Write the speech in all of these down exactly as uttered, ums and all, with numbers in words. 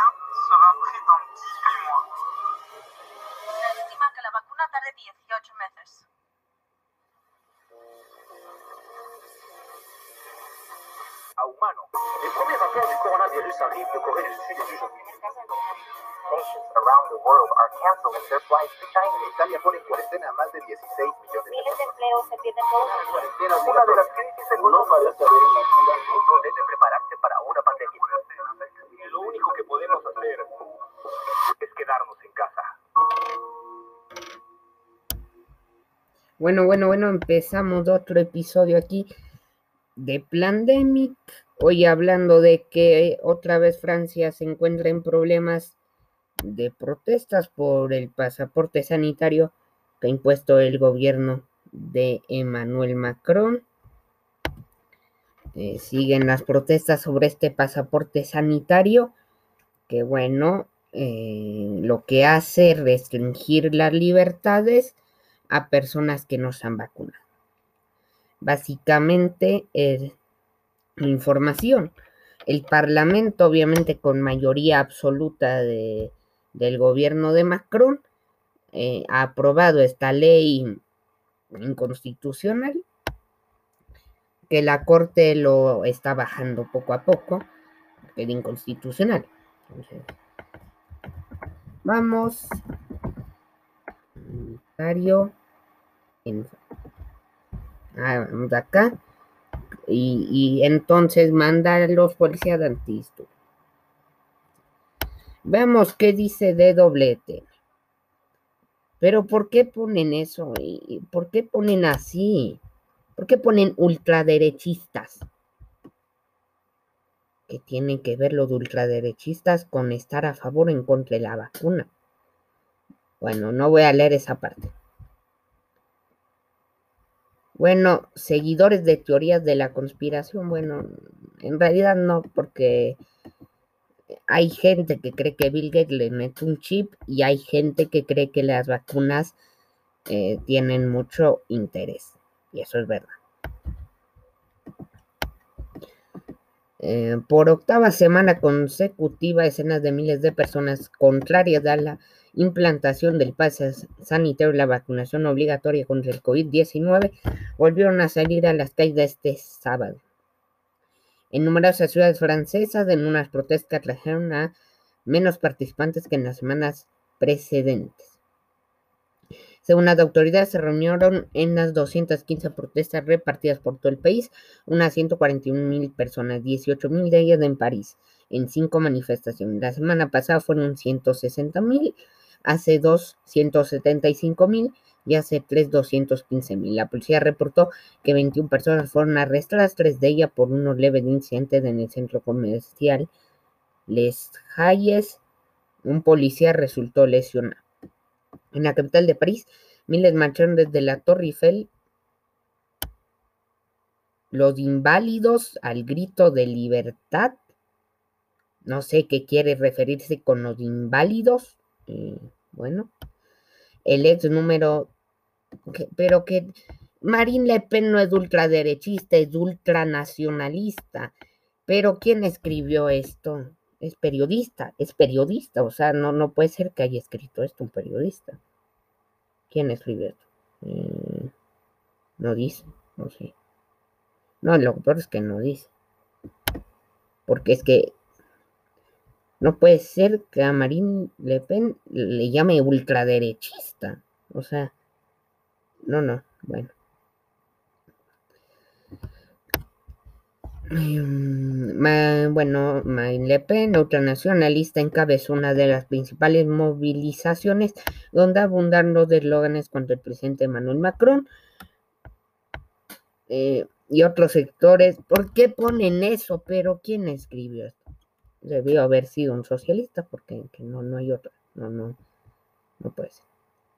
sera prêt dans dix-huit mois. Se estima que la vacuna tarde dieciocho meses. À humanos. Les premiers rappeurs du coronavirus arrivent de Corée du Sud et du Japon. Nations around the world are canceling their flights to China. Italia pone en cuarentena a más de dieciséis millones de Miles de personas. empleos se pierden todos los días. Cuarentena una de las crisis económicas parece haber una cura. El mundo debe prepararse para una pandemia. Y lo único que podemos hacer es quedarnos en casa. Bueno, bueno, bueno, empezamos otro episodio aquí de Plandemic. Hoy hablando de que otra vez Francia se encuentra en problemas de protestas por el pasaporte sanitario que ha impuesto el gobierno de Emmanuel Macron. Eh, siguen las protestas sobre este pasaporte sanitario que, bueno, eh, lo que hace es restringir las libertades a personas que no se han vacunado. Básicamente es información. El Parlamento, obviamente con mayoría absoluta de, del gobierno de Macron, eh, ha aprobado esta ley inconstitucional que la Corte lo está bajando poco a poco, que es inconstitucional. Entonces, vamos. En, ah, vamos acá. Y, y entonces manda a los policías antidisturbios. Veamos qué dice D W T. Pero ¿por qué ponen eso? ¿Y por qué ponen así? ¿Por qué ponen ultraderechistas? ¿Qué tienen que ver los ultraderechistas con estar a favor o en contra de la vacuna? Bueno, no voy a leer esa parte. Bueno, seguidores de teorías de la conspiración, bueno, en realidad no, porque hay gente que cree que Bill Gates le mete un chip y hay gente que cree que las vacunas eh, tienen mucho interés, y eso es verdad. Eh, por octava semana consecutiva, decenas de miles de personas contrarias a la implantación del pase sanitario y la vacunación obligatoria contra el COVID diecinueve volvieron a salir a las calles este sábado. En numerosas ciudades francesas, en unas protestas que trajeron a menos participantes que en las semanas precedentes. Según las autoridades, se reunieron en las doscientas quince protestas repartidas por todo el país, unas ciento cuarenta y un mil personas, dieciocho mil de ellas en París, en cinco manifestaciones. La semana pasada fueron ciento sesenta mil, hace dos, ciento setenta y cinco mil y hace tres, doscientos quince mil. La policía reportó que veintiuna personas fueron arrestadas, tres de ellas por unos leves incidentes en el centro comercial Les Halles. Un policía resultó lesionado. En la capital de París, miles marcharon desde la Torre Eiffel, los inválidos al grito de libertad. No sé qué quiere referirse con los inválidos. Eh, bueno, el ex número, que, pero que Marine Le Pen no es ultraderechista, es ultranacionalista. Pero ¿quién escribió esto? Es periodista, es periodista, o sea, no, no puede ser que haya escrito esto un periodista. ¿Quién escribió esto? Eh, no dice, no sé. No, lo peor es que no dice. Porque es que no puede ser que a Marine Le Pen le llame ultraderechista. O sea, no, no, bueno. Bueno, Marine Le Pen, ultranacionalista, encabezó una de las principales movilizaciones donde abundaron los eslóganes contra el presidente Emmanuel Macron eh, y otros sectores. ¿Por qué ponen eso? Pero ¿quién escribió esto? Debió haber sido un socialista, porque que no, no hay otro. No, no, no puede ser.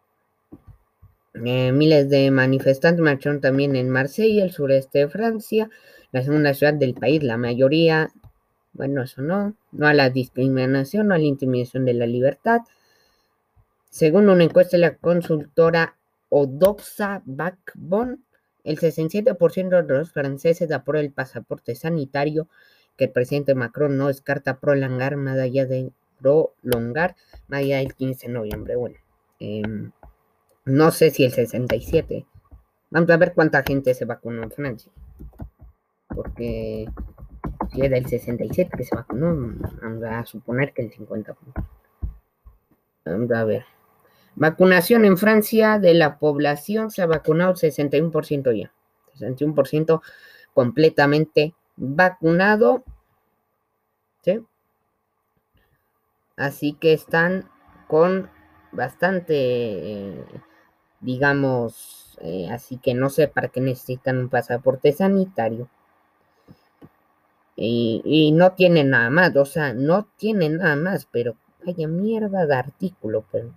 Eh, miles de manifestantes marcharon también en Marsella, el sureste de Francia, la segunda ciudad del país. La mayoría, bueno, eso no, no a la discriminación, no a la intimidación de la libertad. Según una encuesta de la consultora Odoxa Backbone, el sesenta y siete por ciento de los franceses aprueba el pasaporte sanitario, que el presidente Macron no descarta prolongar más allá de prolongar más allá del quince de noviembre. Bueno, eh, no sé si el sesenta y siete. Vamos a ver cuánta gente se vacunó en Francia. Porque si era el sesenta y siete que se vacunó, vamos a suponer que el cincuenta por ciento. Vamos a ver. Vacunación en Francia de la población se ha vacunado el sesenta y uno por ciento ya. sesenta y uno por ciento completamente vacunado. ¿Sí? Así que están con bastante, eh, digamos, eh, así que no sé para qué necesitan un pasaporte sanitario. Y, y no tienen nada más, o sea, no tienen nada más, pero vaya mierda de artículo, pero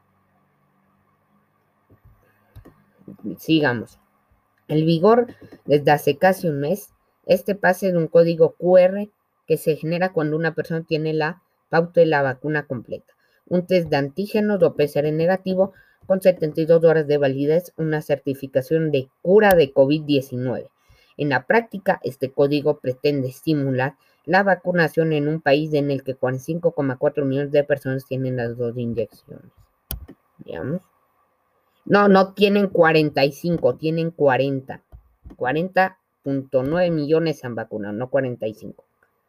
sigamos. El vigor desde hace casi un mes, este pase es un código cu erre que se genera cuando una persona tiene la pauta de la vacuna completa. Un test de antígenos o pe ce erre negativo con setenta y dos horas de validez, una certificación de cura de covid diecinueve. En la práctica, este código pretende estimular la vacunación en un país en el que cuarenta y cinco coma cuatro millones de personas tienen las dos inyecciones. Digamos. No, no tienen cuarenta y cinco, tienen cuarenta. cuarenta punto nueve millones se han vacunado, no cuarenta y cinco.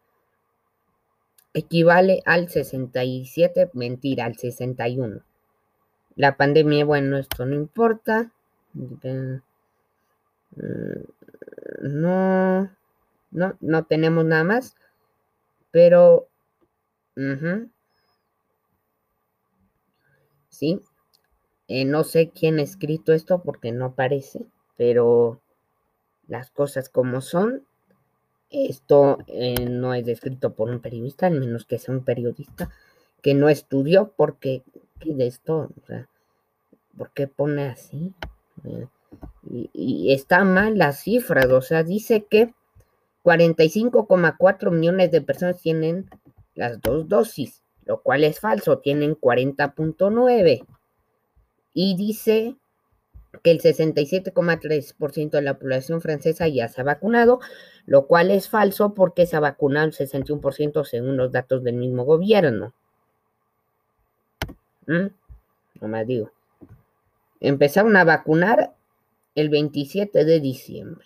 Equivale al sesenta y siete, mentira, al sesenta y uno. La pandemia, bueno, esto no importa. No, no, no tenemos nada más. Pero, uh-huh, sí. Eh, no sé quién ha escrito esto porque no aparece, pero las cosas como son. Esto eh, no es escrito por un periodista, al menos que sea un periodista que no estudió, porque ¿qué de esto? O sea, ¿por qué pone así? Eh, y, y está mal las cifras, o sea, dice que cuarenta y cinco coma cuatro millones de personas tienen las dos dosis, lo cual es falso, tienen cuarenta punto nueve. Y dice que el sesenta y siete coma tres por ciento de la población francesa ya se ha vacunado, lo cual es falso porque se ha vacunado el sesenta y uno por ciento según los datos del mismo gobierno. ¿Mm? No más digo. Empezaron a vacunar el veintisiete de diciembre.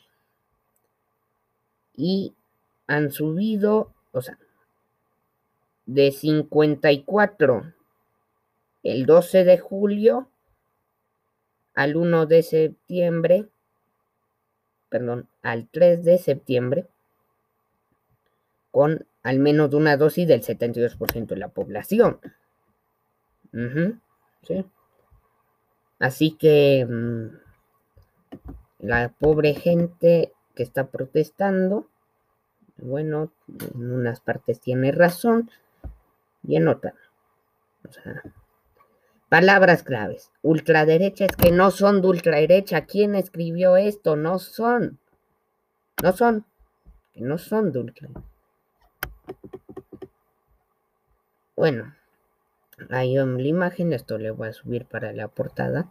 Y han subido, o sea, de cincuenta y cuatro el doce de julio al uno de septiembre, perdón, al tres de septiembre, con al menos una dosis del setenta y dos por ciento de la población. Uh-huh, ¿sí? Así que mmm, la pobre gente que está protestando, bueno, en unas partes tiene razón y en otras. O sea, palabras claves. Ultraderecha es que no son de ultraderecha. ¿Quién escribió esto? No son. No son. Que no son de ultraderecha. Bueno, ahí en la imagen, esto le voy a subir para la portada.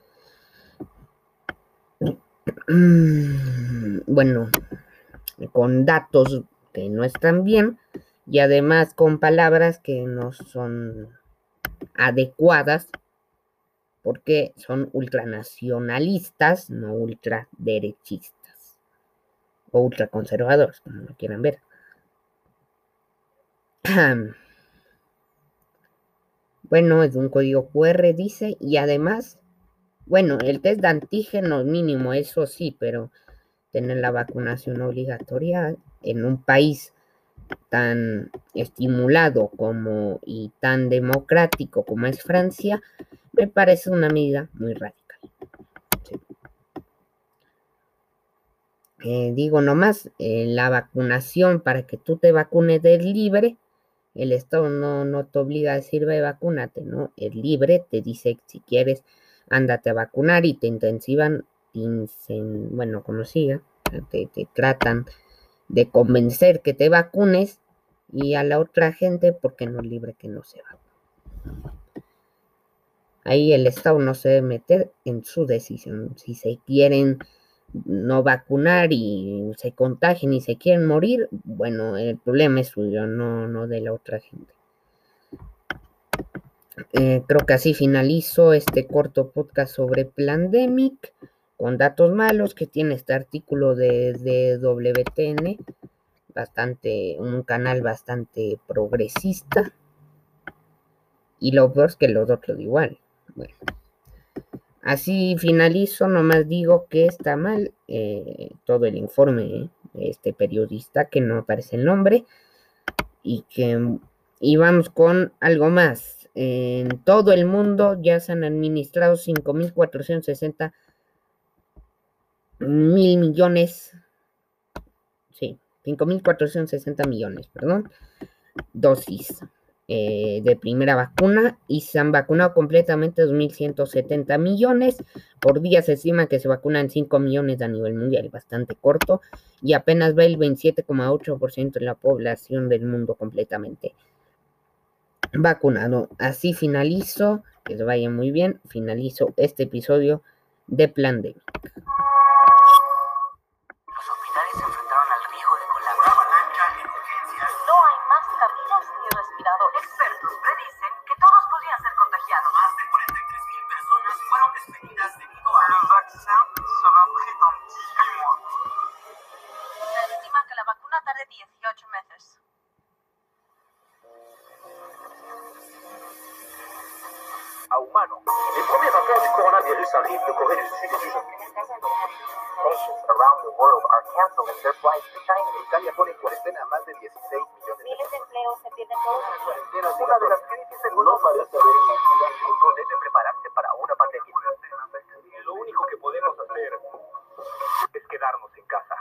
Bueno, con datos que no están bien y además con palabras que no son adecuadas porque son ultranacionalistas, no ultraderechistas o ultraconservadores, como lo quieran ver. Bueno, es un código cu erre, dice, y además, bueno, el test de antígenos mínimo, eso sí, pero tener la vacunación obligatoria en un país tan estimulado como y tan democrático como es Francia, me parece una medida muy radical. Sí. Eh, digo nomás, eh, la vacunación para que tú te vacunes es libre. El Estado no, no te obliga a decir, ve, vacúnate, ¿no? Es libre, te dice si quieres, ándate a vacunar y te intensivan, te incen, bueno, como siga, te, te tratan de convencer que te vacunes y a la otra gente, porque no es libre que no se vacune. Ahí el Estado no se debe meter en su decisión. Si se quieren no vacunar y se contagian y se quieren morir, bueno, el problema es suyo, no, no de la otra gente. Eh, creo que así finalizo este corto podcast sobre Plandemic, con datos malos que tiene este artículo de, de W T N, bastante, un canal bastante progresista. Y lo peor es que los otros igual. Bueno, así finalizo, nomás digo que está mal eh, todo el informe eh, de este periodista, que no aparece el nombre, y que y vamos con algo más. En todo el mundo ya se han administrado cinco mil cuatrocientos sesenta mil millones, sí, cinco mil cuatrocientos sesenta millones, perdón, dosis eh, de primera vacuna, y se han vacunado completamente dos mil ciento setenta millones. Por día se estima que se vacunan cinco millones a nivel mundial, bastante corto, y apenas va el veintisiete coma ocho por ciento de la población del mundo completamente vacunado. Así finalizo, que les vaya muy bien, finalizo este episodio de Plandemic. Los hospitales se enfrentaron al riesgo de colapso. Avalancha en urgencias. No hay más camitas ni respiradores. Expertos predicen que todos podrían ser contagiados. Más de cuarenta y tres mil personas fueron despedidas debido a un vaccin sera pris dans dix-huit mois. Se estima que la vacuna tarde dieciocho meses. À humanos. Les premiers rapports du coronavirus arrivent de Corée du Sud et du Japon. Nations around the world are canceling their flights to China. Italia pone en cuarentena a más de dieciséis millones de Miles de empleos se pierden por personas. Cuarentena Una de las crisis económicas parece haber una cura. El mundo debe prepararse para una pandemia. Lo único que podemos hacer es quedarnos en casa.